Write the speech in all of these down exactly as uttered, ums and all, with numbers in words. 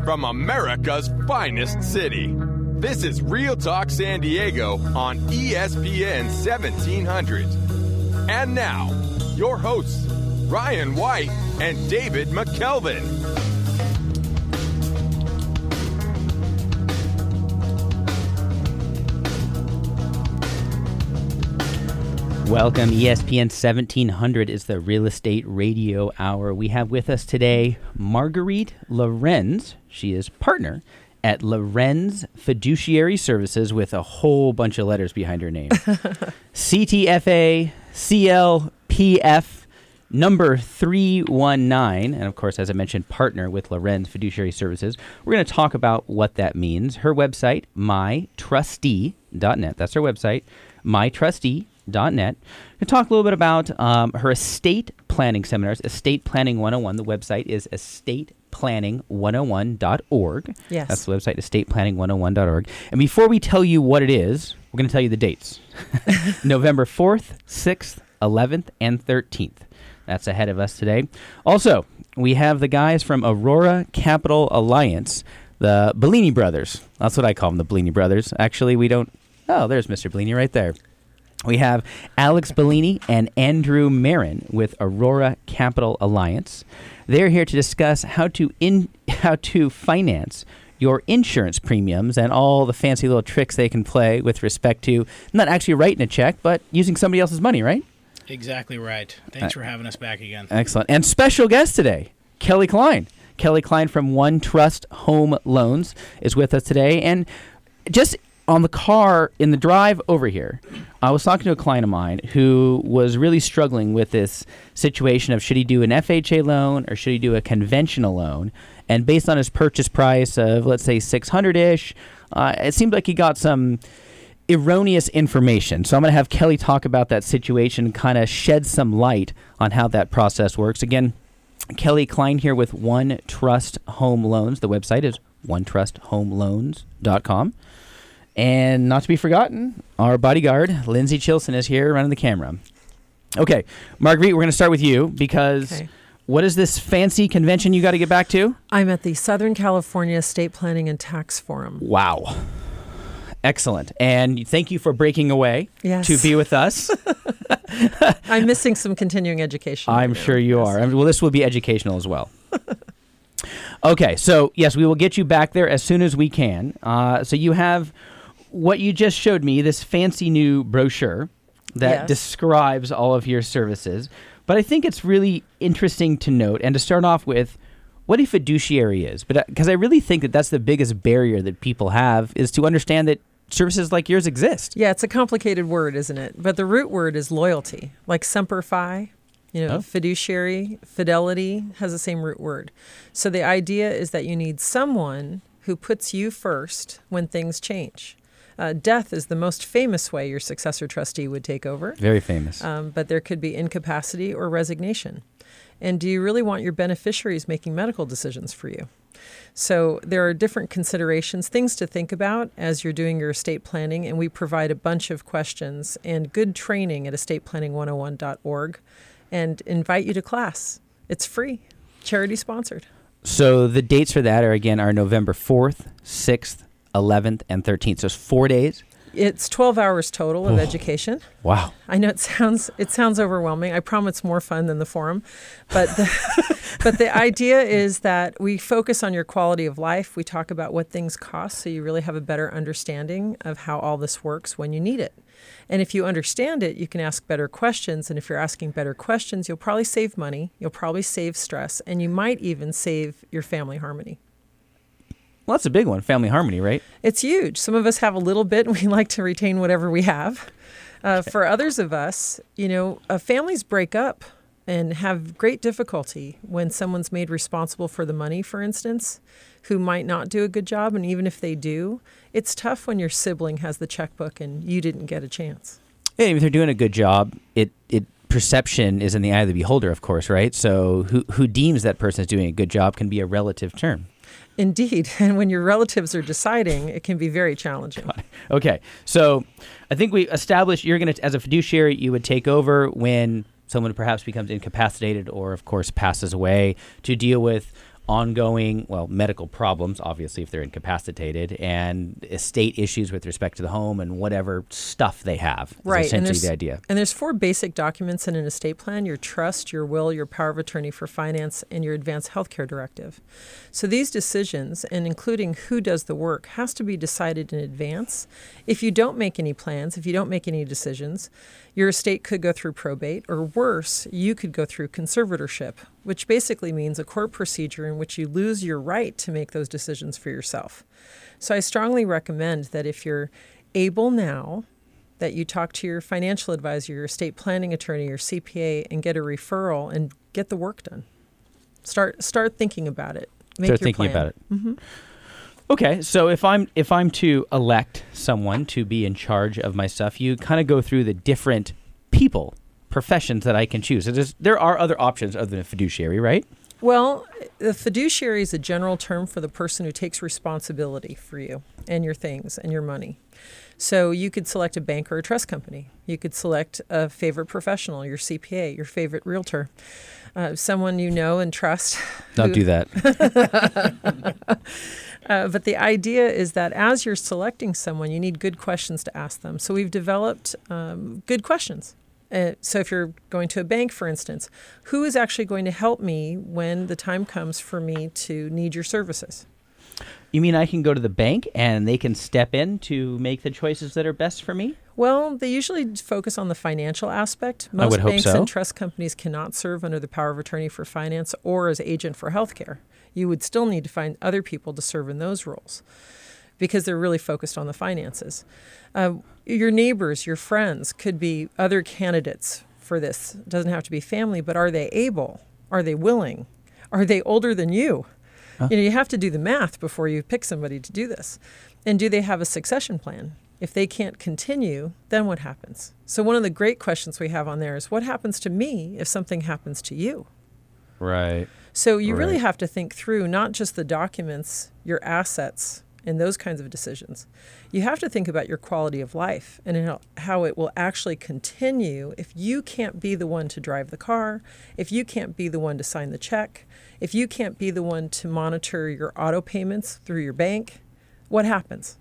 from America's finest city. This is Real Talk San Diego on E S P N seventeen hundred. And now, your hosts, Ryan White and David McKelvin. Welcome. E S P N seventeen hundred is the Real Estate Radio Hour. We have with us today Marguerite Lorenz. She is partner at Lorenz Fiduciary Services with a whole bunch of letters behind her name. C T F A, C L P F, number three one nine. And of course, as I mentioned, partner with Lorenz Fiduciary Services. We're going to talk about what that means. Her website, my trustee dot net. That's her website, my trustee dot net. Dot net. We'll talk a little bit about um, her estate planning seminars, Estate Planning one oh one. The website is estate planning one oh one dot org. Yes. That's the website, estate planning one oh one dot org. And before we tell you what it is, we're going to tell you the dates. November fourth, sixth, eleventh, and thirteenth. That's ahead of us today. Also, we have the guys from Aurora Capital Alliance, the Bellini brothers. That's what I call them, the Bellini brothers. Actually, we don't... Oh, there's Mister Bellini right there. We have Alex Bellini and Andrew Marin with Aurora Capital Alliance. They're here to discuss how to in how to finance your insurance premiums and all the fancy little tricks they can play with respect to not actually writing a check, but using somebody else's money, right? Exactly right. Thanks uh, for having us back again. Excellent. And special guest today, Kelly Klein. Kelly Klein from One Trust Home Loans is with us today. And just on the car, in the drive over here, I was talking to a client of mine who was really struggling with this situation of should he do an F H A loan or should he do a conventional loan? And based on his purchase price of, let's say, six hundred-ish, uh, it seemed like he got some erroneous information. So I'm going to have Kelly talk about that situation, kind of shed some light on how that process works. Again, Kelly Klein here with One Trust Home Loans. The website is one trust home loans dot com. And not to be forgotten, our bodyguard, Lindsay Chilson, is here running the camera. Okay, Marguerite, we're going to start with you because okay. What is this fancy convention you got to get back to? I'm at the Southern California Estate Planning and Tax Forum. Wow. Excellent. And thank you for breaking away yes. to be with us. I'm missing some continuing education. I'm right sure now. you yes. are. I mean, well, this will be educational as well. Okay, so yes, we will get you back there as soon as we can. Uh, so you have what you just showed me, this fancy new brochure that yes. describes all of your services. But I think it's really interesting to note and to start off with what a fiduciary is. But because I really think that that's the biggest barrier that people have is to understand that services like yours exist. Yeah, it's a complicated word, isn't it? But the root word is loyalty, like Semper Fi. You know, oh. fiduciary, fidelity has the same root word. So the idea is that you need someone who puts you first when things change. Uh, death is the most famous way your successor trustee would take over. Very famous. Um, but there could be incapacity or resignation. And do you really want your beneficiaries making medical decisions for you? So there are different considerations, things to think about as you're doing your estate planning. And we provide a bunch of questions and good training at estate planning one oh one dot org and invite you to class. It's free, charity sponsored. So the dates for that are, again, are November fourth, sixth, eleventh, and thirteenth. So it's four days? It's twelve hours total of oh, education. Wow. I know it sounds it sounds overwhelming. I promise it's more fun than the forum. But the, but the idea is that we focus on your quality of life. We talk about what things cost so you really have a better understanding of how all this works when you need it. And if you understand it, you can ask better questions. And if you're asking better questions, you'll probably save money. You'll probably save stress. And you might even save your family harmony. Well, that's a big one, family harmony, right? It's huge. Some of us have a little bit, and we like to retain whatever we have. Uh, okay. For others of us, you know, uh, families break up and have great difficulty when someone's made responsible for the money, for instance, who might not do a good job. And even if they do, it's tough when your sibling has the checkbook and you didn't get a chance. Yeah, if they're doing a good job, it it perception is in the eye of the beholder, of course, right? So who who deems that person is doing a good job can be a relative term. Indeed. And when your relatives are deciding, it can be very challenging. Okay. So I think we established you're going to, as a fiduciary, you would take over when someone perhaps becomes incapacitated or, of course, passes away to deal with ongoing, well, medical problems, obviously, if they're incapacitated, and estate issues with respect to the home and whatever stuff they have. Is Right. essentially and the idea. And there's four basic documents in an estate plan: your trust, your will, your power of attorney for finance, and your advanced healthcare directive. So these decisions, and including who does the work, has to be decided in advance. If you don't make any plans, if you don't make any decisions, your estate could go through probate, or worse, you could go through conservatorship, which basically means a court procedure in which you lose your right to make those decisions for yourself. So I strongly recommend that if you're able now, that you talk to your financial advisor, your estate planning attorney, your C P A, and get a referral and get the work done. Start start thinking about it. Make Start your thinking plan. about it. Mm-hmm. Okay, so if I'm if I'm to elect someone to be in charge of my stuff, you kind of go through the different people, professions that I can choose. So there's, there are other options other than a fiduciary, right? Well, the fiduciary is a general term for the person who takes responsibility for you and your things and your money. So you could select a bank or a trust company. You could select a favorite professional, your C P A, your favorite realtor, uh, someone you know and trust. Don't who- do that. Uh, but the idea is that as you're selecting someone, you need good questions to ask them. So we've developed um, good questions. Uh, so if you're going to a bank, for instance, who is actually going to help me when the time comes for me to need your services? You mean I can go to the bank and they can step in to make the choices that are best for me? Well, they usually focus on the financial aspect. Most would hope banks so. and trust companies cannot serve under the power of attorney for finance or as agent for healthcare. You would still need to find other people to serve in those roles because they're really focused on the finances. Uh, your neighbors, your friends could be other candidates for this. It doesn't have to be family, but are they able? Are they willing? Are they older than you? Huh? You know, you have to do the math before you pick somebody to do this. And do they have a succession plan? If they can't continue, then what happens? So one of the great questions we have on there is, what happens to me if something happens to you? Right. So you really Right. have to think through not just the documents, your assets, and those kinds of decisions. You have to think about your quality of life and how- how it will actually continue if you can't be the one to drive the car, if you can't be the one to sign the check, if you can't be the one to monitor your auto payments through your bank. What happens?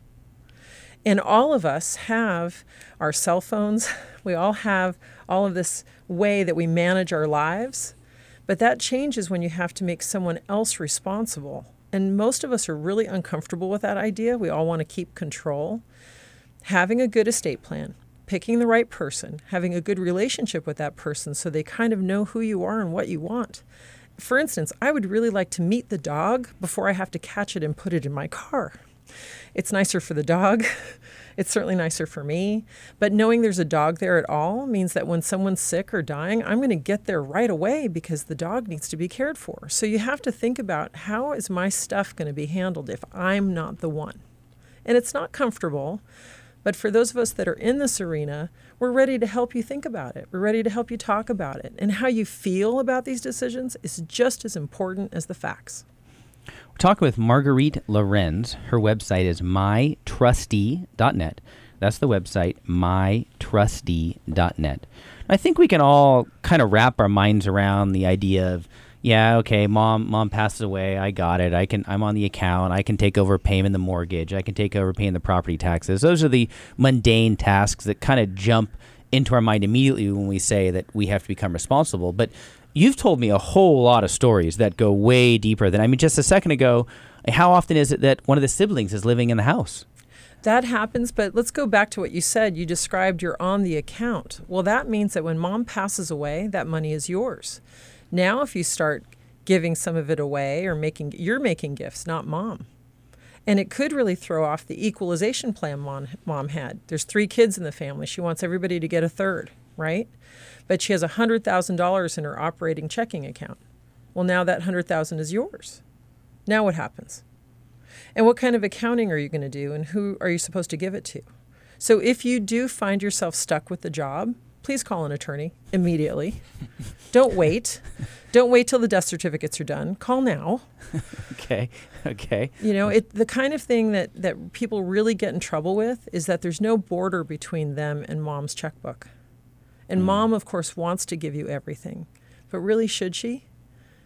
And all of us have our cell phones. We all have all of this way that we manage our lives. But that changes when you have to make someone else responsible. And most of us are really uncomfortable with that idea. We all want to keep control. Having a good estate plan, picking the right person, having a good relationship with that person so they kind of know who you are and what you want. For instance, I would really like to meet the dog before I have to catch it and put it in my car. It's nicer for the dog. It's certainly nicer for me. But knowing there's a dog there at all means that when someone's sick or dying, I'm going to get there right away because the dog needs to be cared for. So you have to think about, how is my stuff going to be handled if I'm not the one? And it's not comfortable. But for those of us that are in this arena, we're ready to help you think about it. We're ready to help you talk about it. And how you feel about these decisions is just as important as the facts. We're talking with Marguerite Lorenz. Her website is my trustee dot net. That's the website, my trustee dot net. I think we can all kind of wrap our minds around the idea of, yeah, okay, mom mom passes away, I got it. I can I'm on the account. I can take over paying the mortgage. I can take over paying the property taxes. Those are the mundane tasks that kind of jump into our mind immediately when we say that we have to become responsible. But you've told me a whole lot of stories that go way deeper than, I mean, just a second ago, how often is it that one of the siblings is living in the house? That happens, but let's go back to what you said. You described you're on the account. Well, that means that when mom passes away, that money is yours. Now, if you start giving some of it away or making, you're making gifts, not mom. And it could really throw off the equalization plan mom, mom had. There's three kids in the family. She wants everybody to get a third, right? But she has one hundred thousand dollars in her operating checking account. Well, now that one hundred thousand dollars is yours. Now what happens? And what kind of accounting are you going to do, and who are you supposed to give it to? So if you do find yourself stuck with the job, please call an attorney immediately. Don't wait. Don't wait till the death certificates are done. Call now. Okay, okay. You know, it the kind of thing that, that people really get in trouble with is that there's no border between them and mom's checkbook. And mm. mom, of course, wants to give you everything. But really, should she?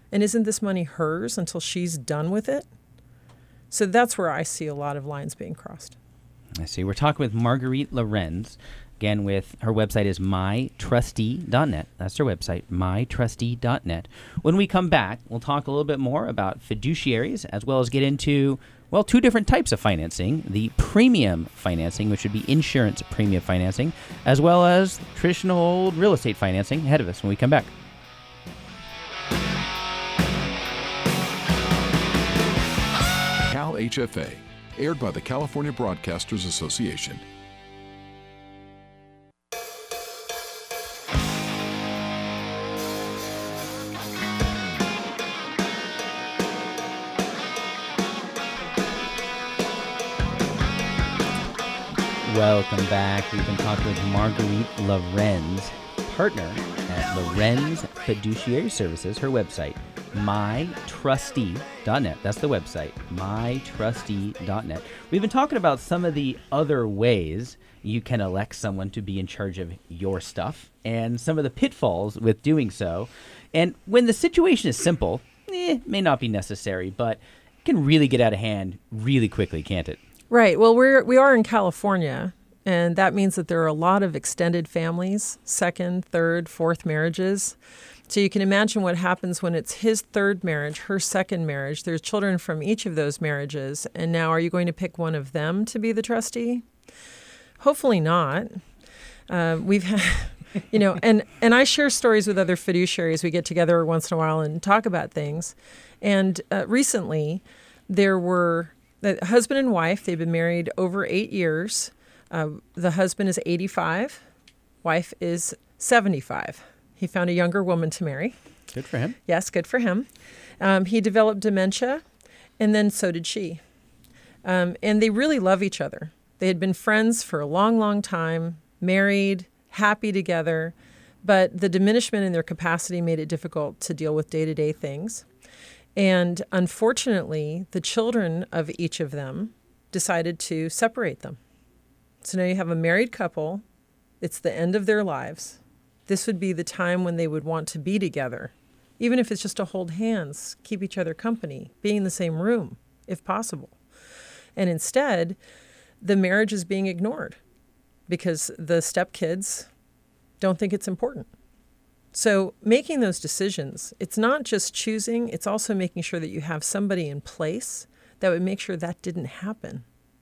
And isn't this money hers until she's done with it? So that's where I see a lot of lines being crossed. I see. We're talking with Marguerite Lorenz. Again, with her website is my trustee dot net. That's her website, my trustee dot net. When we come back, we'll talk a little bit more about fiduciaries, as well as get into, well, two different types of financing. The premium financing, which would be insurance premium financing, as well as traditional real estate financing ahead of us when we come back. Cal H F A, aired by the California Broadcasters Association. Welcome back. We've been talking with Marguerite Lorenz, partner at Lorenz Fiduciary Services. Her website, my trustee dot net. That's the website, my trustee dot net. We've been talking about some of the other ways you can elect someone to be in charge of your stuff and some of the pitfalls with doing so. And when the situation is simple, eh, may not be necessary, but it can really get out of hand really quickly, can't it? Right. Well, we're we are in California, and that means that there are a lot of extended families, second, third, fourth marriages. So you can imagine what happens when it's his third marriage, her second marriage. There's children from each of those marriages, and now are you going to pick one of them to be the trustee? Hopefully not. Uh, we've had, you know, and and I share stories with other fiduciaries. We get together once in a while and talk about things. And uh, recently, there were the husband and wife. They've been married over eight years. Uh, the husband is eighty-five. Wife is seventy-five. He found a younger woman to marry. Good for him. Yes, good for him. Um, he developed dementia, and then so did she. Um, and they really love each other. They had been friends for a long, long time, married, happy together, but the diminishment in their capacity made it difficult to deal with day-to-day things. And unfortunately, the children of each of them decided to separate them. So now you have a married couple. It's the end of their lives. This would be the time when they would want to be together, even if it's just to hold hands, keep each other company, be in the same room, if possible. And instead, the marriage is being ignored because the stepkids don't think it's important. So making those decisions, it's not just choosing, it's also making sure that you have somebody in place that would make sure that didn't happen.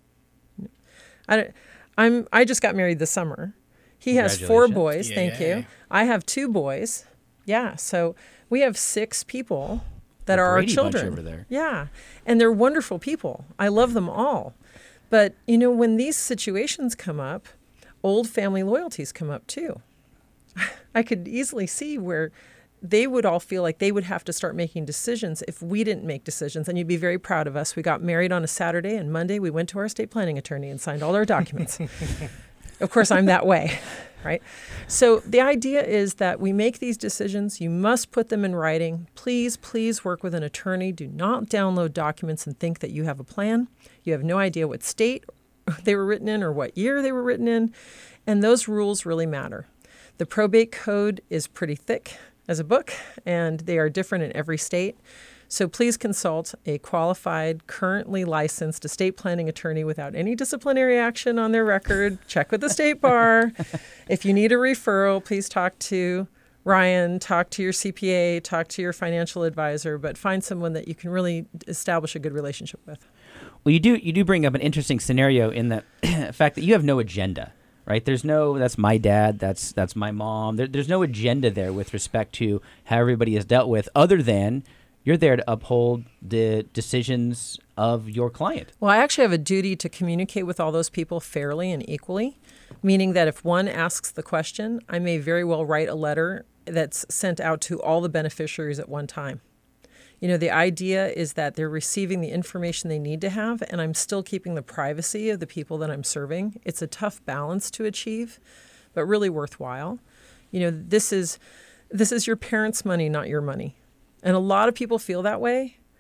I, I'm, I just got married this summer. He has four boys, yeah, thank yeah. you. I have two boys. Yeah, so we have six people that A are our Brady bunch children. over there. Yeah, and they're wonderful people. I love them all. But, you know, when these situations come up, old family loyalties come up too. I could easily see where they would all feel like they would have to start making decisions if we didn't make decisions. And you'd be very proud of us. We got married on a Saturday, and Monday we went to our estate planning attorney and signed all our documents. Of course, I'm that way, right? So the idea is that we make these decisions. You must put them in writing. Please, please work with an attorney. Do not download documents and think that you have a plan. You have no idea what state they were written in or what year they were written in. And those rules really matter. The probate code is pretty thick as a book, and they are different in every state. So please consult a qualified, currently licensed estate planning attorney without any disciplinary action on their record. Check with the state bar. If you need a referral, please talk to Ryan, talk to your C P A, talk to your financial advisor, but find someone that you can really establish a good relationship with. Well, you do you do bring up an interesting scenario in the fact that you have no agenda. Right? There's no, that's my dad, that's that's my mom. There, there's no agenda there with respect to how everybody is dealt with, other than you're there to uphold the decisions of your client. Well, I actually have a duty to communicate with all those people fairly and equally, meaning that if one asks the question, I may very well write a letter that's sent out to all the beneficiaries at one time. You know, the idea is that they're receiving the information they need to have, and I'm still keeping the privacy of the people that I'm serving. It's a tough balance to achieve, but really worthwhile. You know, this is this is your parents' money, not your money. And a lot of people feel that way.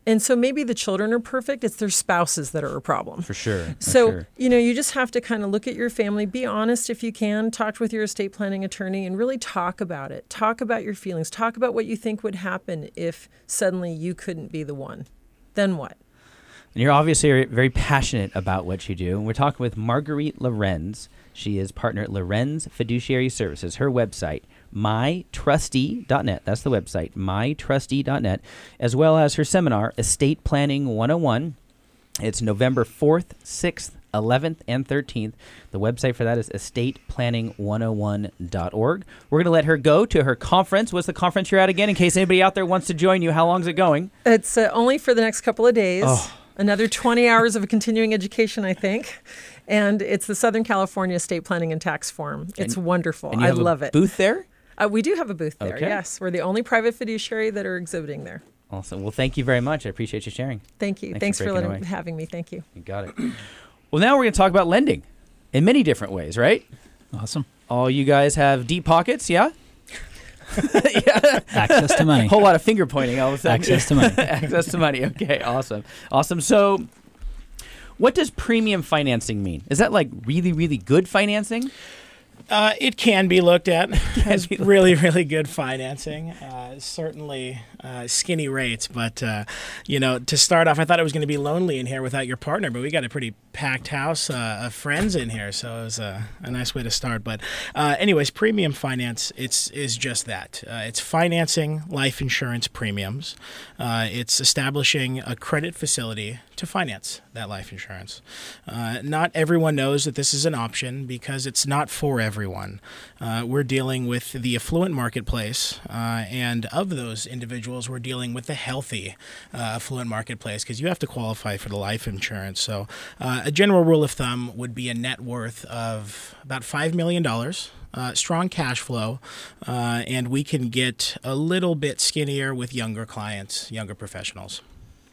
And so maybe the children are perfect. It's their spouses that are a problem. For sure. For So, sure. you know, you just have to kind of look at your family, be honest if you can, talk with your estate planning attorney and really talk about it. Talk about your feelings. Talk about what you think would happen if suddenly you couldn't be the one. Then what? And you're obviously very passionate about what you do. And we're talking with Marguerite Lorenz. She is partner at Lorenz Fiduciary Services. Her website, my trustee dot net. That's the website, my trustee dot net, as well as her seminar, Estate Planning one oh one. It's November fourth, sixth, eleventh, and thirteenth. The website for that is estate planning one oh one dot org. We're going to let her go to her conference. What's the conference you're at again, in case anybody out there wants to join you? How long is it going? It's uh, only for the next couple of days. Oh. Another twenty hours of continuing education, I think. And it's the Southern California Estate Planning and Tax Forum. It's And- wonderful. And you I have a love it. booth there? Uh, we do have a booth there, Okay. yes. We're the only private fiduciary that are exhibiting there. Awesome. Well, thank you very much. I appreciate you sharing. Thank you. Thanks Thanks, for for, breaking letting, away. having me. Thank you. You got it. Well, now we're going to talk about lending in many different ways, right? Awesome. All you guys have deep pockets, yeah? yeah. Access to money. Whole lot of finger pointing all of a sudden. Access to money. Access to money. Okay, awesome. Awesome. So what does premium financing mean? Is that like really, really good financing? Uh, it can be looked at as be looked really, really good financing. Uh, certainly uh, skinny rates, but uh, you know, to start off, I thought it was going to be lonely in here without your partner, but we got a pretty packed house uh, of friends in here, so it was uh, a nice way to start. But uh, anyways, premium finance, it's is just that. Uh, it's financing life insurance premiums. Uh, it's establishing a credit facility to finance that life insurance. Uh, not everyone knows that this is an option because it's not for everyone. Uh, we're dealing with the affluent marketplace, uh, and of those individuals, we're dealing with the healthy uh, affluent marketplace because you have to qualify for the life insurance. So uh, a general rule of thumb would be a net worth of about five million dollars. Uh, strong cash flow, uh, and we can get a little bit skinnier with younger clients, younger professionals.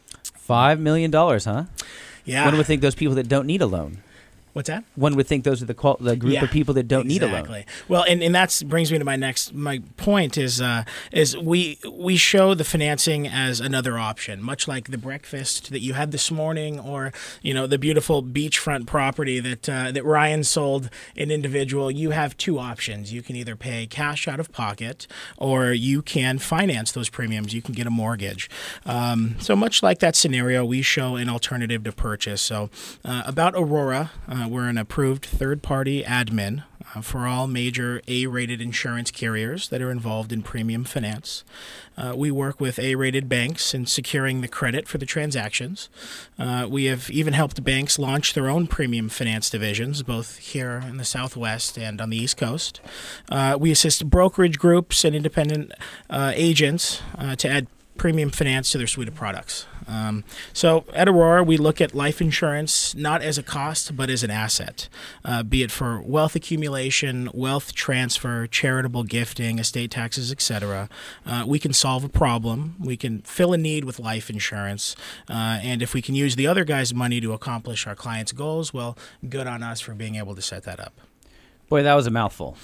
Five million dollars, huh? Yeah. One would think those people that don't need a loan. What's that? One would think those are the qual- the group Yeah, of people that don't need a loan. Exactly. Well, and, and that brings me to my next my point is uh, is we we show the financing as another option, much like the breakfast that you had this morning, or you know the beautiful beachfront property that uh, that Ryan sold an individual. You have two options. You can either pay cash out of pocket, or you can finance those premiums. You can get a mortgage. Um, so much like that scenario, we show an alternative to purchase. So uh, about Aurora. Uh, We're an approved third-party admin uh, for all major A-rated insurance carriers that are involved in premium finance. Uh, we work with A-rated banks in securing the credit for the transactions. Uh, we have even helped banks launch their own premium finance divisions, both here in the Southwest and on the East Coast. Uh, we assist brokerage groups and independent uh, agents uh, to add premium finance to their suite of products. Um, so at Aurora, we look at life insurance not as a cost, but as an asset, uh, be it for wealth accumulation, wealth transfer, charitable gifting, estate taxes, et cetera. Uh, we can solve a problem. We can fill a need with life insurance. Uh, and if we can use the other guy's money to accomplish our client's goals, well, good on us for being able to set that up. Boy, that was a mouthful.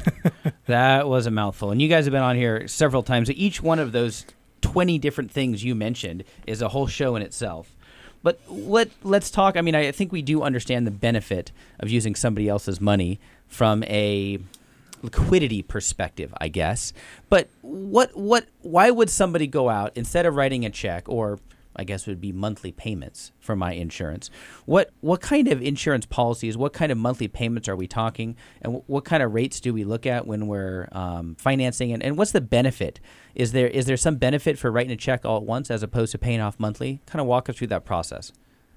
That was a mouthful. And you guys have been on here several times. Each one of those twenty different things you mentioned is a whole show in itself. But let, let's talk. I mean, I think we do understand the benefit of using somebody else's money from a liquidity perspective, I guess. But what, what, why would somebody go out instead of writing a check, or I guess it would be monthly payments for my insurance? What what kind of insurance policies, what kind of monthly payments are we talking? And w- what kind of rates do we look at when we're um, financing? And, and what's the benefit? Is there is there some benefit for writing a check all at once as opposed to paying off monthly? Kind of walk us through that process.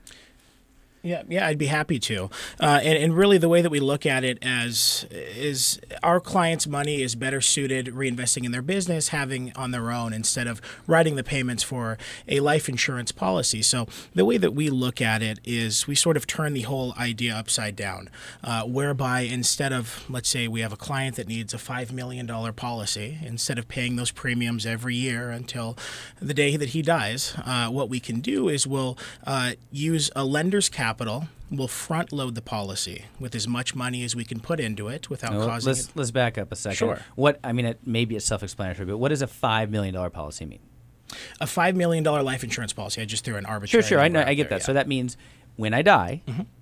Yeah, yeah, I'd be happy to. Uh, and, and really the way that we look at it as is our clients' money is better suited reinvesting in their business, having on their own instead of writing the payments for a life insurance policy. So the way that we look at it is we sort of turn the whole idea upside down, uh, whereby instead of, let's say we have a client that needs a five million dollars policy, instead of paying those premiums every year until the day that he dies, uh, what we can do is we'll uh, use a lender's capital. Capital will front load the policy with as much money as we can put into it without Now, causing let's it. let's back up a second. Sure. What I mean, it, maybe it's self-explanatory, but what does a five million dollar policy mean? A five million dollars life insurance policy. I just threw an Sure, arbitrary sure. I know. number I out get there, that. yeah. So that means when I die,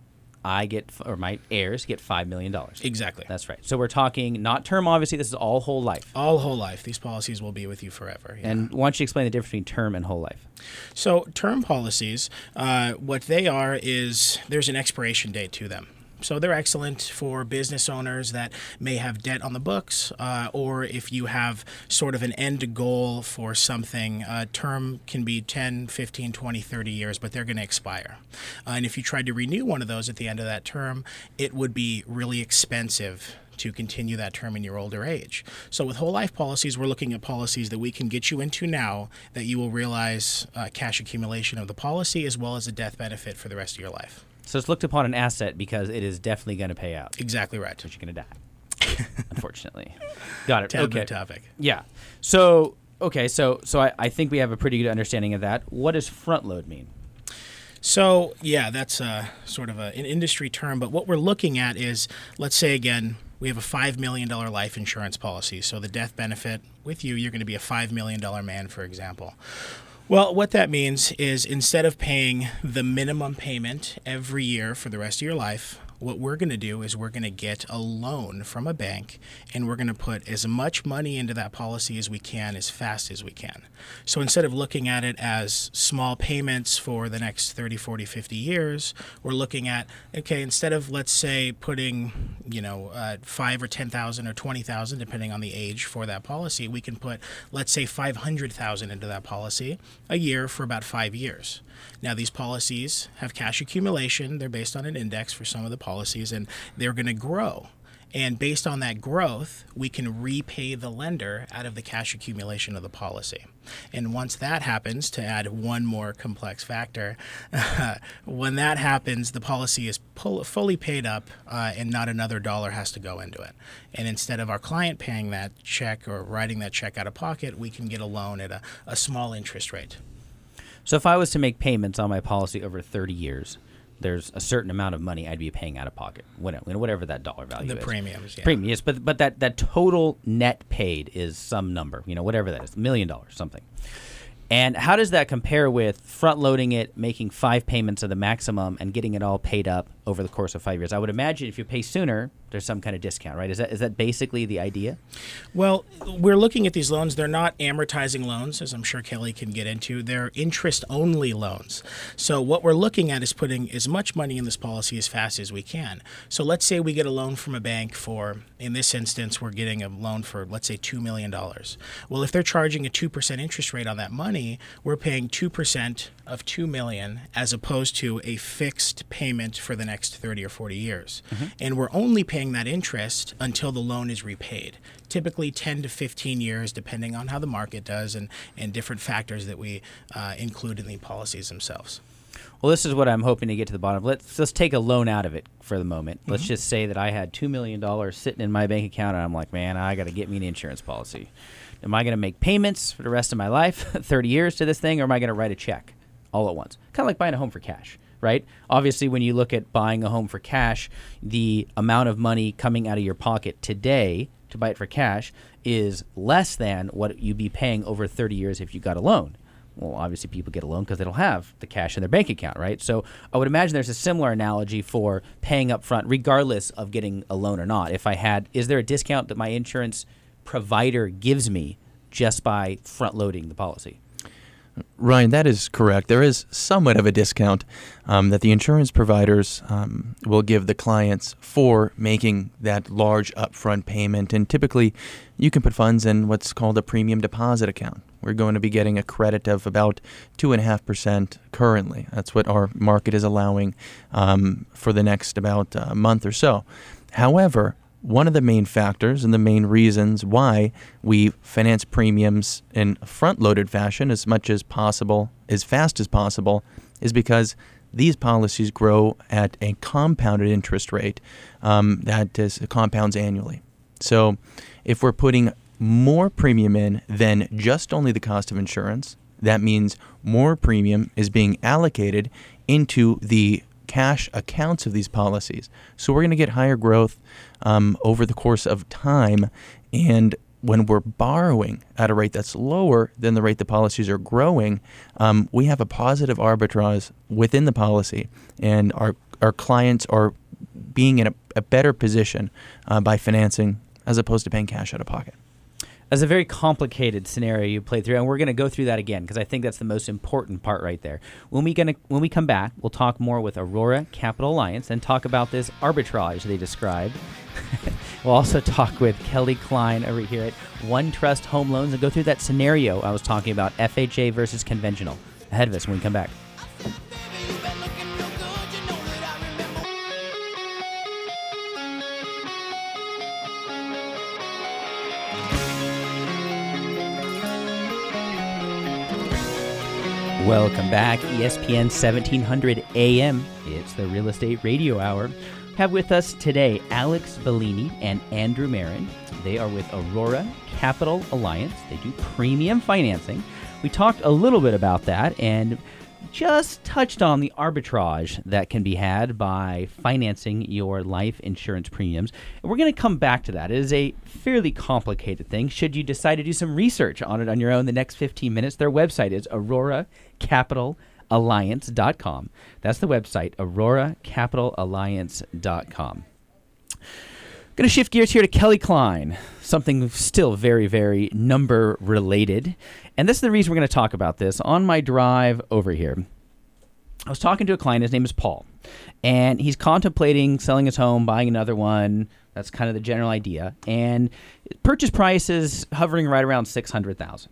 I get, f- or my heirs get five million dollars. Exactly. That's right. So we're talking not term, obviously. This is all whole life. All whole life. These policies will be with you forever. Yeah. And why don't you explain the difference between term and whole life? So term policies, uh, what they are is there's an expiration date to them. So they're excellent for business owners that may have debt on the books, uh, or if you have sort of an end goal for something. Uh, term can be ten, fifteen, twenty, thirty years, but they're going to expire. Uh, and if you tried to renew one of those at the end of that term, it would be really expensive to continue that term in your older age. So with whole life policies, we're looking at policies that we can get you into now that you will realize uh, cash accumulation of the policy as well as a death benefit for the rest of your life. So it's looked upon an asset because it is definitely going to pay out. Exactly right. But you're going to die, unfortunately. Got it. Taboo okay. topic. Yeah. So, okay, so so I, I think we have a pretty good understanding of that. What does front load mean? So, yeah, that's uh, sort of a, an industry term. But what we're looking at is, let's say, again, we have a five million dollars life insurance policy. So the death benefit with you, you're going to be a five million dollars man, for example. Well, what that means is instead of paying the minimum payment every year for the rest of your life, what we're going to do is we're going to get a loan from a bank, and we're going to put as much money into that policy as we can as fast as we can. So instead of looking at it as small payments for the next thirty, forty, fifty years, we're looking at, okay, instead of, let's say, putting, you know, uh, five or ten thousand or twenty thousand, depending on the age for that policy, we can put, let's say, five hundred thousand into that policy a year for about five years. Now, these policies have cash accumulation. They're based on an index for some of the policies, and they're going to grow. And based on that growth, we can repay the lender out of the cash accumulation of the policy. And once that happens, to add one more complex factor, when that happens, the policy is pull, fully paid up uh, and not another dollar has to go into it. And instead of our client paying that check or writing that check out of pocket, we can get a loan at a, a small interest rate. So if I was to make payments on my policy over thirty years, there's a certain amount of money I'd be paying out of pocket, whatever, whatever that dollar value The is. premiums, yeah. Premium, yes, but but that, that total net paid is some number, you know, whatever that is, a million dollars, something. And how does that compare with front loading it, making five payments of the maximum, and getting it all paid up over the course of five years? I would imagine if you pay sooner, there's some kind of discount, right? Is that is that basically the idea? Well, we're looking at these loans. They're not amortizing loans, as I'm sure Kelly can get into. They're interest-only loans. So what we're looking at is putting as much money in this policy as fast as we can. So let's say we get a loan from a bank for, in this instance, we're getting a loan for, let's say, two million dollars. Well, if they're charging a two percent interest rate on that money, we're paying two percent of two million dollars as opposed to a fixed payment for the next thirty or forty years. Mm-hmm. And we're only paying that interest until the loan is repaid, typically ten to fifteen years, depending on how the market does and, and different factors that we uh, include in the policies themselves. Well, this is what I'm hoping to get to the bottom of. Let's, let's take a loan out of it for the moment. Mm-hmm. Let's just say that I had two million dollars sitting in my bank account, and I'm like, man, I got to get me an insurance policy. Am I going to make payments for the rest of my life, thirty years to this thing, or am I going to write a check all at once? Kind of like buying a home for cash, right? Obviously, when you look at buying a home for cash, the amount of money coming out of your pocket today to buy it for cash is less than what you'd be paying over thirty years if you got a loan. Well, obviously, people get a loan because they don't have the cash in their bank account, right? So I would imagine there's a similar analogy for paying up front, regardless of getting a loan or not. If I had, is there a discount that my insurance provider gives me just by front-loading the policy? Ryan, that is correct. There is somewhat of a discount um, that the insurance providers um, will give the clients for making that large upfront payment. And typically, you can put funds in what's called a premium deposit account. We're going to be getting a credit of about two point five percent currently. That's what our market is allowing um, for the next about uh, month or so. However, one of the main factors and the main reasons why we finance premiums in a front-loaded fashion as much as possible, as fast as possible, is because these policies grow at a compounded interest rate um, that is, compounds annually. So if we're putting more premium in than just only the cost of insurance, that means more premium is being allocated into the cash accounts of these policies. So we're going to get higher growth um, over the course of time, and when we're borrowing at a rate that's lower than the rate the policies are growing, um, we have a positive arbitrage within the policy, and our our clients are being in a, a better position uh, by financing as opposed to paying cash out of pocket. That's a very complicated scenario you played through, and we're going to go through that again because I think that's the most important part right there. When we gonna when we come back, we'll talk more with Aurora Capital Alliance and talk about this arbitrage they described. We'll also talk with Kelly Klein over here at One Trust Home Loans and go through that scenario I was talking about, F H A versus conventional. Ahead of us when we come back. Welcome back, E S P N seventeen hundred A M. It's the Real Estate Radio Hour. Have with us today Alex Bellini and Andrew Marin. They are with Aurora Capital Alliance. They do premium financing. We talked a little bit about that and just touched on the arbitrage that can be had by financing your life insurance premiums. And we're going to come back to that. It is a fairly complicated thing. Should you decide to do some research on it on your own the next fifteen minutes, their website is aurora capital alliance dot com. That's the website, aurora capital alliance dot com. Going to shift gears here to Kelly Klein, something still very, very number related. And this is the reason we're going to talk about this. On my drive over here, I was talking to a client. His name is Paul. And he's contemplating selling his home, buying another one. That's kind of the general idea. And purchase price is hovering right around six hundred thousand dollars.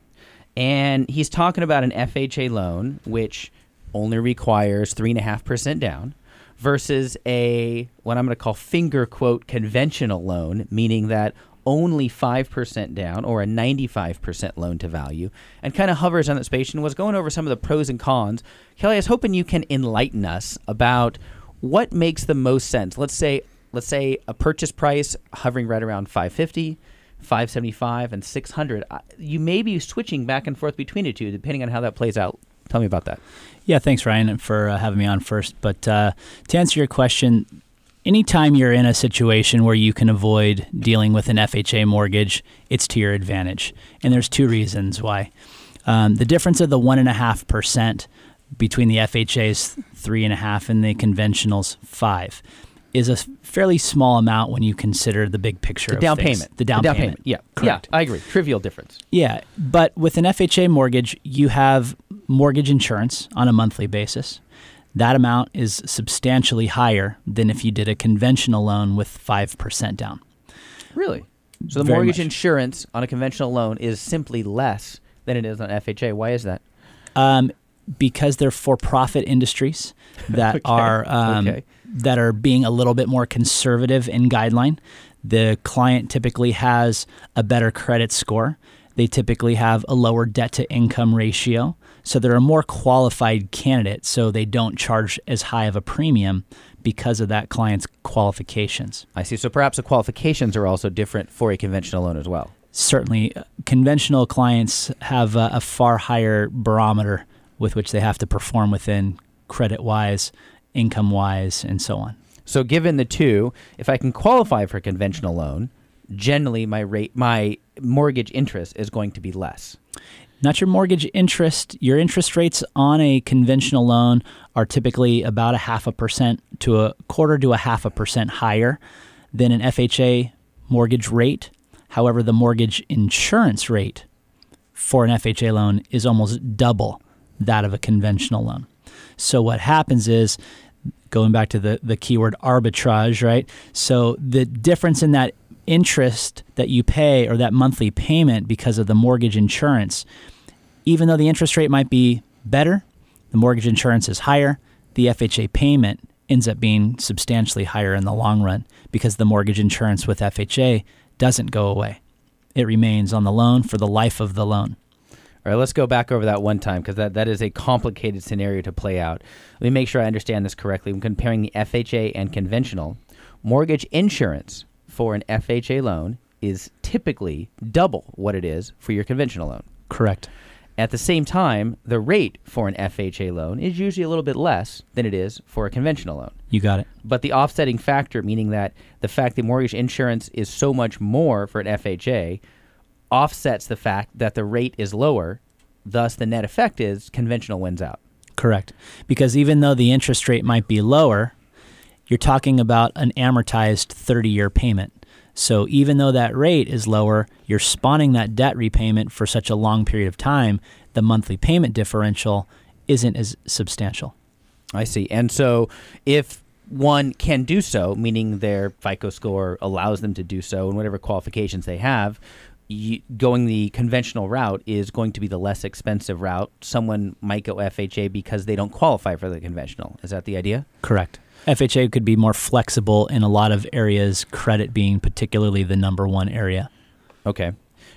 And he's talking about an F H A loan, which only requires three point five percent down, versus a, what I'm going to call finger quote, conventional loan, meaning that only five percent down or a ninety-five percent loan to value, and kind of hovers on that space and was going over some of the pros and cons. Kelly, I was hoping you can enlighten us about what makes the most sense. Let's say let's say a purchase price hovering right around five fifty, five seventy-five, and six hundred. You may be switching back and forth between the two depending on how that plays out. Tell me about that. Yeah, thanks, Ryan, for uh, having me on first. But uh, to answer your question, anytime you're in a situation where you can avoid dealing with an F H A mortgage, it's to your advantage. And there's two reasons why. Um, the difference of the one point five percent between the F H A's three point five and the conventional's five is a fairly small amount when you consider the big picture The of down things. payment. The down, the down payment. payment. Yeah. Correct. Yeah, I agree. Trivial difference. Yeah, but with an F H A mortgage, you have mortgage insurance on a monthly basis. That amount is substantially higher than if you did a conventional loan with five percent down. Really? So the Very mortgage much. insurance on a conventional loan is simply less than it is on F H A. Why is that? Um, because they're for-profit industries that Okay. are um, Okay. that are being a little bit more conservative in guideline. The client typically has a better credit score. They typically have a lower debt-to-income ratio. So they're a more qualified candidate, so they don't charge as high of a premium because of that client's qualifications. I see. So perhaps the qualifications are also different for a conventional loan as well. Certainly, uh, conventional clients have a, a far higher barometer with which they have to perform within credit-wise, income-wise, and so on. So given the two, if I can qualify for a conventional loan, generally my rate, my mortgage interest is going to be less. Not your mortgage interest. Your interest rates on a conventional loan are typically about a half a percent to a quarter to a half a percent higher than an F H A mortgage rate. However, the mortgage insurance rate for an F H A loan is almost double that of a conventional loan. So what happens is, going back to the, the keyword arbitrage, right? So the difference in that interest that you pay or that monthly payment because of the mortgage insurance, even though the interest rate might be better, the mortgage insurance is higher, the F H A payment ends up being substantially higher in the long run because the mortgage insurance with F H A doesn't go away. It remains on the loan for the life of the loan. All right, let's go back over that one time because that, that is a complicated scenario to play out. Let me make sure I understand this correctly. I'm comparing the F H A and conventional. Mortgage insurance for an F H A loan is typically double what it is for your conventional loan. Correct. At the same time, the rate for an F H A loan is usually a little bit less than it is for a conventional loan. You got it. But the offsetting factor, meaning that the fact that mortgage insurance is so much more for an F H A, offsets the fact that the rate is lower. Thus, the net effect is conventional wins out. Correct. Because even though the interest rate might be lower, you're talking about an amortized thirty-year payment. So even though that rate is lower, you're spawning that debt repayment for such a long period of time, the monthly payment differential isn't as substantial. I see. And so if one can do so, meaning their FICO score allows them to do so and whatever qualifications they have, you, going the conventional route is going to be the less expensive route. Someone might go F H A because they don't qualify for the conventional. Is that the idea? Correct. F H A could be more flexible in a lot of areas, credit being particularly the number one area. Okay.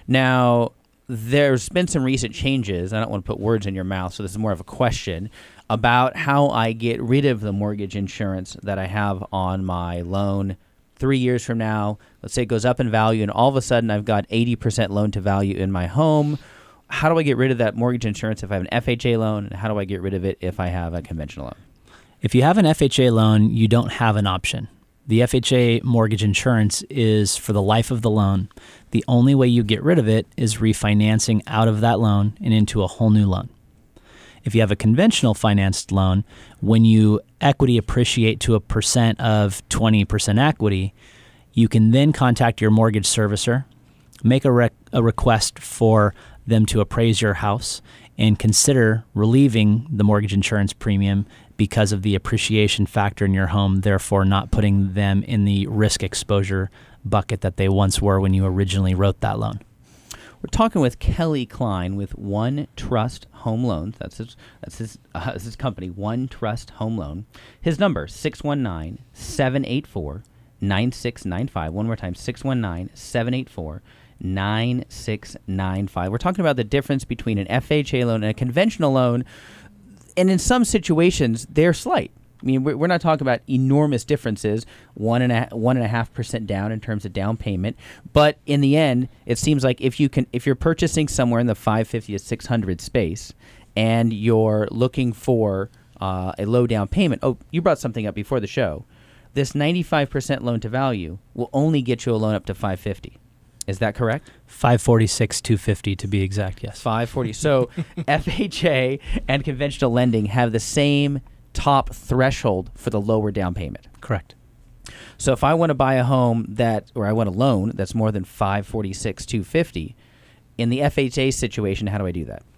Now, there's been some recent changes. I don't want to put words in your mouth, so this is more of a question about how I get rid of the mortgage insurance that I have on my loan three years from now. Let's say it goes up in value, and all of a sudden I've got eighty percent loan to value in my home. How do I get rid of that mortgage insurance if I have an F H A loan, and how do I get rid of it if I have a conventional loan? If you have an F H A loan, you don't have an option. The F H A mortgage insurance is for the life of the loan. The only way you get rid of it is refinancing out of that loan and into a whole new loan. If you have a conventional financed loan, when you equity appreciate to a percent of twenty percent equity, you can then contact your mortgage servicer, make a, rec- a request for them to appraise your house, and consider relieving the mortgage insurance premium because of the appreciation factor in your home, therefore not putting them in the risk exposure bucket that they once were when you originally wrote that loan. We're talking with Kelly Klein with One Trust Home Loans. That's his, that's his, uh, that's his company, One Trust Home Loan. His number, six one nine, seven eight four, nine six nine five. One more time, six one nine, seven eight four, nine six nine five. We're talking about the difference between an F H A loan and a conventional loan. And in some situations, they're slight. I mean, we're not talking about enormous differences, one and a one and a half percent down in terms of down payment. But in the end, it seems like if you can, if you're purchasing somewhere in the five fifty to six hundred space, and you're looking for uh, a low down payment. Oh, you brought something up before the show. This ninety-five percent loan to value will only get you a loan up to five fifty. Is that correct? five forty-six, two fifty to be exact, yes. five forty. So F H A and conventional lending have the same top threshold for the lower down payment. Correct. So if I want to buy a home that, or I want a loan that's more than five forty-six, two fifty, in the F H A situation, how do I do that?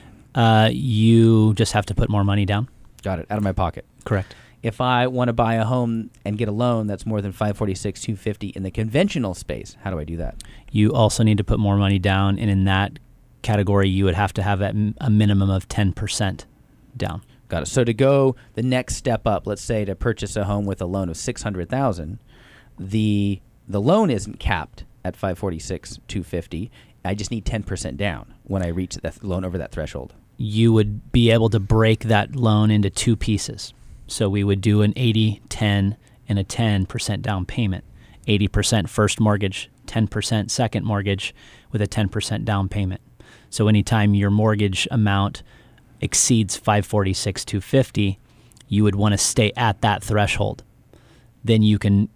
Uh, you just have to put more money down. Got it. Out of my pocket. Correct. If I want to buy a home and get a loan that's more than five forty-six, two fifty in the conventional space, how do I do that? You also need to put more money down, and in that category, you would have to have at a minimum of ten percent down. Got it. So to go the next step up, let's say to purchase a home with a loan of six hundred thousand dollars, the the loan isn't capped at five forty-six, two fifty. I just need ten percent down when I reach that loan over that threshold. You would be able to break that loan into two pieces. So we would do an eighty, ten, and a ten percent down payment. eighty percent first mortgage, ten percent second mortgage with a ten percent down payment. So anytime your mortgage amount exceeds five forty-six, two fifty, you would want to stay at that threshold. Then you can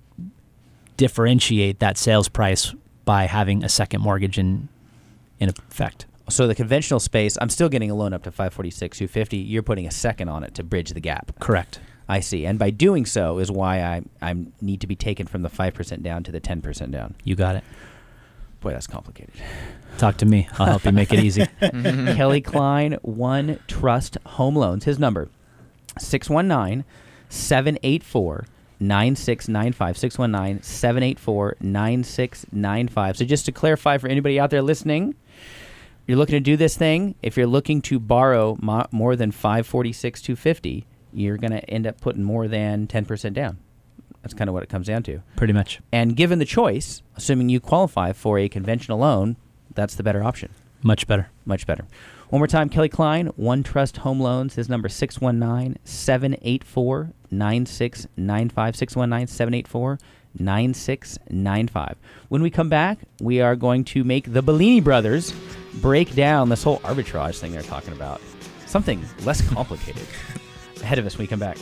differentiate that sales price by having a second mortgage in in effect. So the conventional space, I'm still getting a loan up to five forty-six, two fifty. You're putting a second on it to bridge the gap. Correct. I see. And by doing so is why I I need to be taken from the five percent down to the ten percent down. You got it. Boy, that's complicated. Talk to me. I'll help you make it easy. Kelly Klein, One Trust Home Loans. His number, six one nine, seven eight four, nine six nine five. six one nine, seven eight four, nine six nine five. So just to clarify for anybody out there listening, you're looking to do this thing. If you're looking to borrow mo- more than five forty-six, two fifty, you're going to end up putting more than ten percent down. That's kind of what it comes down to. Pretty much. And given the choice, assuming you qualify for a conventional loan, that's the better option. Much better. Much better. One more time, Kelly Klein, One Trust Home Loans. His number, six one nine, seven eight four, nine six nine five. six one nine, seven eight four, nine six nine five. When we come back, we are going to make the Bellini brothers break down this whole arbitrage thing they're talking about. Something less complicated. Ahead of us when we come back.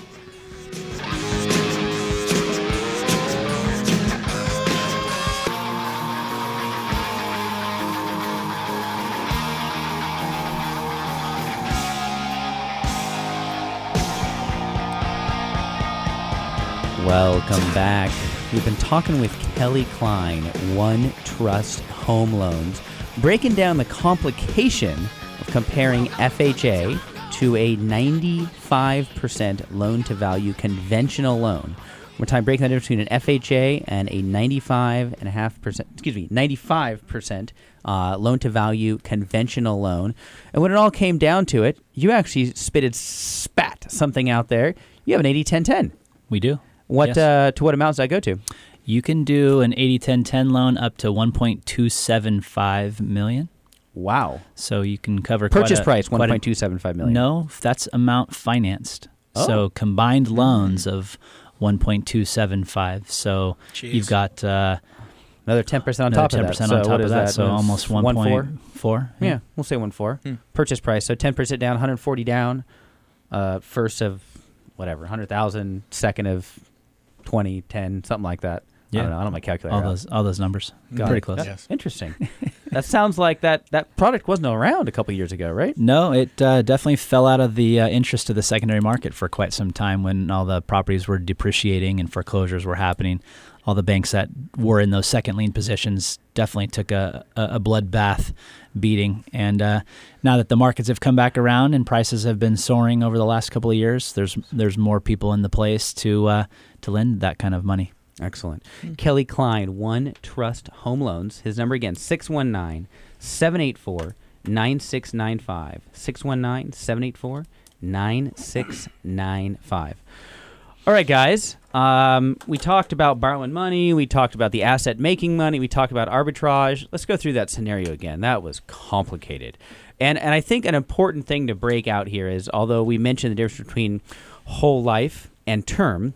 Welcome back. We've been talking with Kelly Klein, One Trust Home Loans, breaking down the complication of comparing F H A to a ninety-five percent loan-to-value conventional loan. One more time, breaking that difference between an F H A and a ninety-five point five percent, excuse me, ninety-five percent uh, loan-to-value conventional loan. And when it all came down to it, you actually spitted, spat something out there. You have an eighty ten ten. We do. What Yes. uh, to what amounts does that go to? You can do an eighty ten ten loan up to one point two seven five million. Wow. So you can cover Purchase quite a, price quite a- one point two seven five million. No, that's amount financed. Oh. So combined loans of one point two seven five. So Jeez. you've got uh, Another ten percent on another top of ten that. percent So on top what of is that. So That's almost one one point four. four. Yeah, we'll say one four. Hmm. Purchase price. So ten percent down, one hundred forty down. Uh, first of whatever, one hundred thousand. Second of twenty, ten, something like that. I Yeah. don't know. I don't have my calculator. All out. those, all those numbers. Got Pretty it. close. That's interesting. That sounds like that that product wasn't around a couple years ago, right? No, it uh, definitely fell out of the uh, interest of the secondary market for quite some time when all the properties were depreciating and foreclosures were happening. All the banks that were in those second lien positions definitely took a, a, a bloodbath beating. And uh, now that the markets have come back around and prices have been soaring over the last couple of years, there's there's more people in the place to uh, to lend that kind of money. Excellent. Kelly Klein, One Trust Home Loans. His number again, six one nine, seven eight four, nine six nine five. six one nine, seven eight four, nine six nine five. All right, guys. Um, we talked about borrowing money. We talked about the asset making money. We talked about arbitrage. Let's go through that scenario again. That was complicated. And and I think an important thing to break out here is, although we mentioned the difference between whole life and term,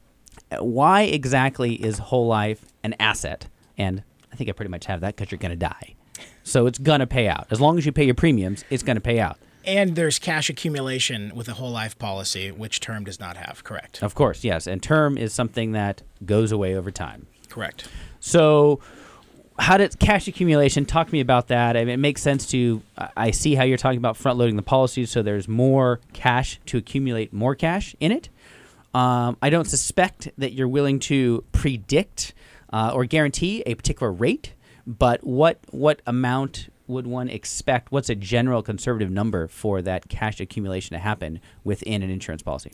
why exactly is whole life an asset? And I think I pretty much have that because you're going to die. So it's going to pay out. As long as you pay your premiums, it's going to pay out. And there's cash accumulation with a whole life policy, which term does not have. Correct. Of course, yes. And term is something that goes away over time. Correct. So how did cash accumulation, talk to me about that. I mean, it makes sense to, I see how you're talking about front loading the policies so there's more cash to accumulate more cash in it. Um, I don't suspect that you're willing to predict uh, or guarantee a particular rate, but what what amount would one expect? What's a general conservative number for that cash accumulation to happen within an insurance policy?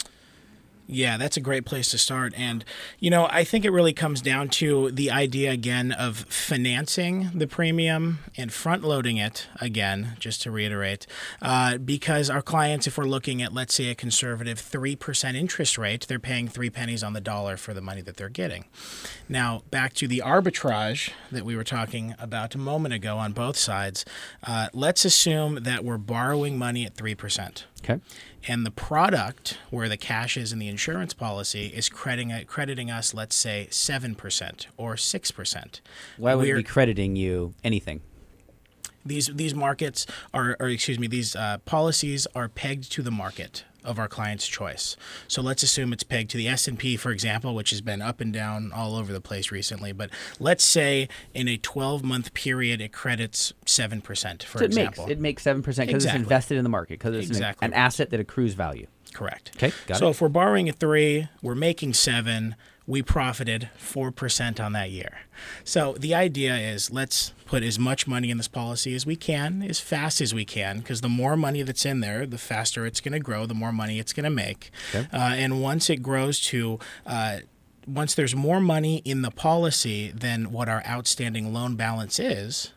Yeah, that's a great place to start. And, you know, I think it really comes down to the idea, again, of financing the premium and front loading it, again, just to reiterate, uh, because our clients, if we're looking at, let's say, a conservative three percent interest rate, they're paying three pennies on the dollar for the money that they're getting. Now, back to the arbitrage that we were talking about a moment ago on both sides, uh, let's assume that we're borrowing money at three percent. Okay. And the product, where the cash is in the insurance policy, is crediting crediting us, let's say, seven percent or six percent. Why would we We're- be crediting you anything? These these markets are, or excuse me, these uh, policies are pegged to the market of our client's choice. So let's assume it's pegged to the S and P, for example, which has been up and down all over the place recently. But let's say in a twelve-month period, it credits seven percent, for So it example. makes it makes seven percent because Exactly. it's invested in the market, because it's an- Exactly. an asset that accrues value. Correct. Okay, got so it. if we're borrowing at three, we're making seven, we profited four percent on that year. So the idea is let's put as much money in this policy as we can, as fast as we can, because the more money that's in there, the faster it's going to grow, the more money it's going to make. Okay. Uh, and once it grows to uh, once there's more money in the policy than what our outstanding loan balance is.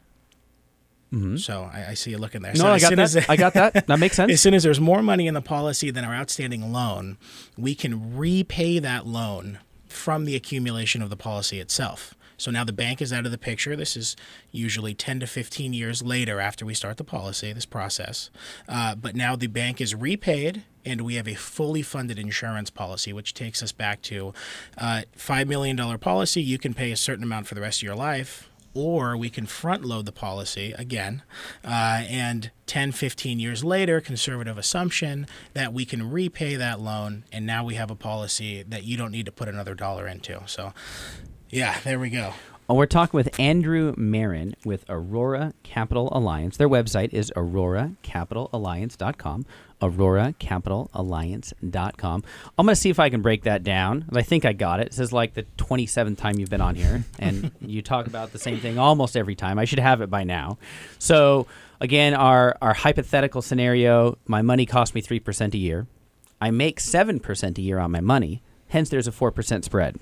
So I, I see you looking there. No, so I as got soon that. as- I got that. That makes sense. As soon as there's more money in the policy than our outstanding loan, we can repay that loan from the accumulation of the policy itself. So now the bank is out of the picture. This is usually ten to fifteen years later after we start the policy, this process. Uh, but now the bank is repaid, and we have a fully funded insurance policy, which takes us back to uh, five million dollars policy. You can pay a certain amount for the rest of your life, or we can front load the policy again, uh, and ten, fifteen years later, conservative assumption that we can repay that loan, and now we have a policy that you don't need to put another dollar into. So, yeah, there we go. Oh, we're talking with Andrew Marin with Aurora Capital Alliance. Their website is aurora capital alliance dot com. aurora capital alliance dot com. I'm going to see if I can break that down. I think I got it. This is like the twenty-seventh time you've been on here, and you talk about the same thing almost every time. I should have it by now. So, again, our, our hypothetical scenario, my money costs me three percent a year. I make seven percent a year on my money. Hence, there's a four percent spread.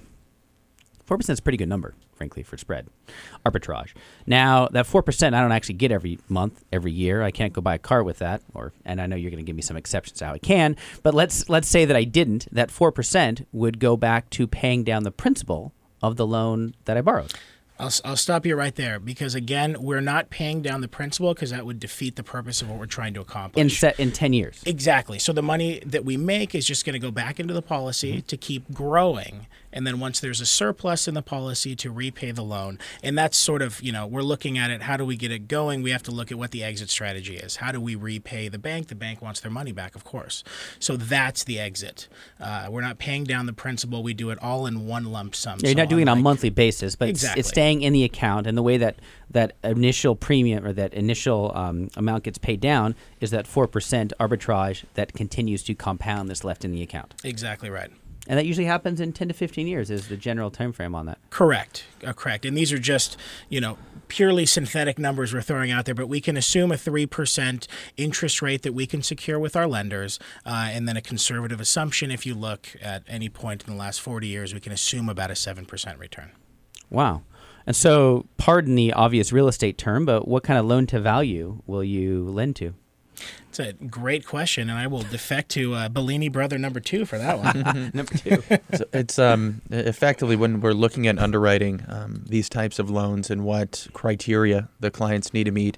four percent is a pretty good number, frankly, for spread arbitrage. Now, that four percent I don't actually get every month, every year. I can't go buy a car with that, or and I know you're going to give me some exceptions to how I can, but let's let's say that I didn't. That four percent would go back to paying down the principal of the loan that I borrowed. I'll, I'll stop you right there because, again, we're not paying down the principal because that would defeat the purpose of what we're trying to accomplish. In set in ten years. Exactly. So the money that we make is just going to go back into the policy mm-hmm. to keep growing. And then once there's a surplus in the policy to repay the loan. And that's sort of, you know, we're looking at it. How do we get it going? We have to look at what the exit strategy is. How do we repay the bank? The bank wants their money back, of course. So that's the exit. Uh, we're not paying down the principal. We do it all in one lump sum. Yeah, you're so not doing it unlike, on a monthly basis, but exactly. it's, it's staying in the account. And the way that that initial premium or that initial um, amount gets paid down is that four percent arbitrage that continues to compound that's left in the account. Exactly right. And that usually happens in ten to fifteen years is the general time frame on that. Correct. Uh, correct. And these are just, you know, purely synthetic numbers we're throwing out there, but we can assume a three percent interest rate that we can secure with our lenders, uh, and then a conservative assumption, if you look at any point in the last forty years, we can assume about a seven percent return. Wow. And so, pardon the obvious real estate term, but what kind of loan to value will you lend to? It's a great question, and I will defect to uh, Bellini brother number two for that one. Number two. So it's um, effectively when we're looking at underwriting um, these types of loans and what criteria the clients need to meet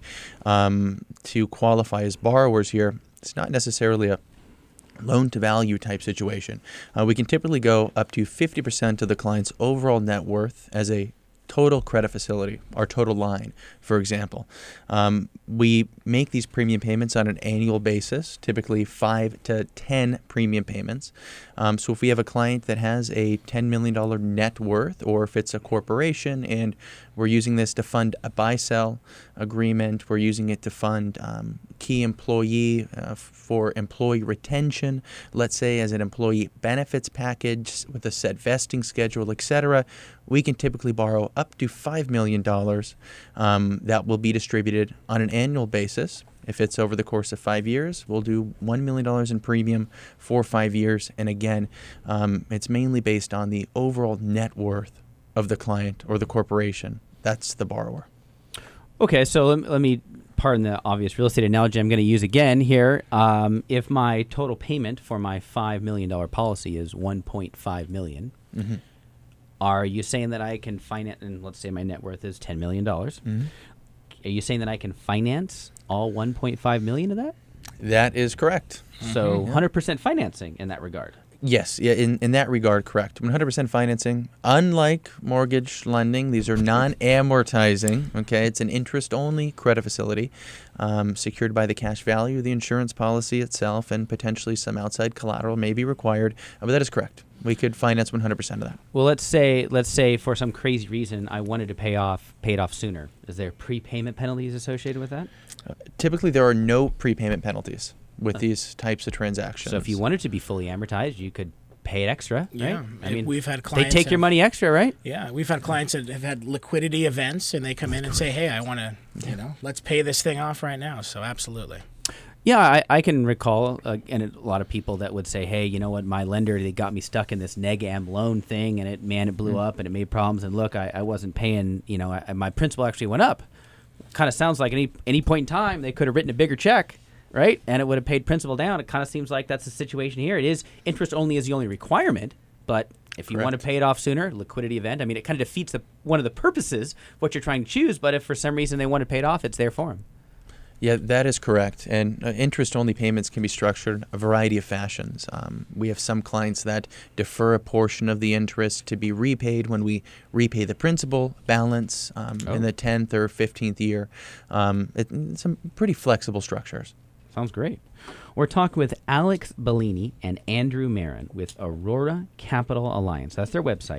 um, to qualify as borrowers here, it's not necessarily a loan-to-value type situation. Uh, we can typically go up to fifty percent of the client's overall net worth as a total credit facility, our total line, for example. Um, we make these premium payments on an annual basis, typically five to ten premium payments. Um, so if we have a client that has a ten million dollars net worth, or if it's a corporation and we're using this to fund a buy-sell agreement, we're using it to fund um, key employee uh, for employee retention, let's say as an employee benefits package with a set vesting schedule, et cetera, we can typically borrow up to five million dollars um, that will be distributed on an annual basis. If it's over the course of five years, we'll do one million dollars in premium for five years. And again, um, it's mainly based on the overall net worth of the client or the corporation. That's the borrower. Okay, so let, let me, pardon the obvious real estate analogy I'm going to use again here. Um, if my total payment for my five million dollars policy is one point five million dollars, mm-hmm. are you saying that I can finance, and let's say my net worth is ten million dollars, mm-hmm. are you saying that I can finance all one point five million dollars of that? That is correct. So Mm-hmm. one hundred percent financing in that regard. Yes, yeah, in, in that regard, correct. one hundred percent financing. Unlike mortgage lending, these are non-amortizing. Okay, it's an interest-only credit facility um, secured by the cash value of the insurance policy itself, and potentially some outside collateral may be required. Uh, but that is correct. We could finance one hundred percent of that. Well, let's say let's say for some crazy reason I wanted to pay off pay it off sooner. Is there prepayment penalties associated with that? Uh, typically, there are no prepayment penalties with these types of transactions. So if you wanted to be fully amortized, you could pay it extra, Yeah, right? I it- mean, we've had they clients take your have- money extra, right? Yeah, we've had clients that have had liquidity events, and they come in and say, "Hey, I want to, you know, let's pay this thing off right now." So absolutely. Yeah, I, I can recall, uh, and a lot of people that would say, hey, you know what, my lender, they got me stuck in this neg-am loan thing, and it, man, it blew mm. up, and it made problems, and look, I, I wasn't paying, you know, I, my principal actually went up. Kind of sounds like any any point in time, they could have written a bigger check, right, and it would have paid principal down. It kind of seems like that's the situation here. It is interest only is the only requirement, but if you Correct. want to pay it off sooner, liquidity event, I mean, it kind of defeats the one of the purposes of what you're trying to choose, but if for some reason they want to pay it off, it's there for them. Yeah, that is correct. And uh, interest-only payments can be structured a variety of fashions. Um, we have some clients that defer a portion of the interest to be repaid when we repay the principal balance um, Oh. in the tenth or fifteenth year. Um, it, it's some pretty flexible structures. Sounds great. We're talking with Alex Bellini and Andrew Marin with Aurora Capital Alliance. That's their website,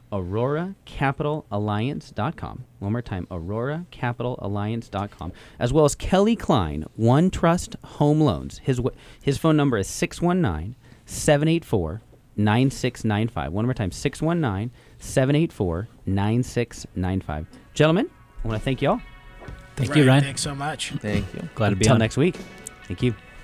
aurora capital alliance dot com. One more time, aurora capital alliance dot com. As well as Kelly Klein, One Trust Home Loans. His w- his phone number is six one nine, seven eight four, nine six nine five. One more time, six one nine, seven eight four, nine six nine five. Gentlemen, I want to thank you all. Thank you, Ryan. Thanks so much. Thank you. Glad to be Until on. next week. Thank you.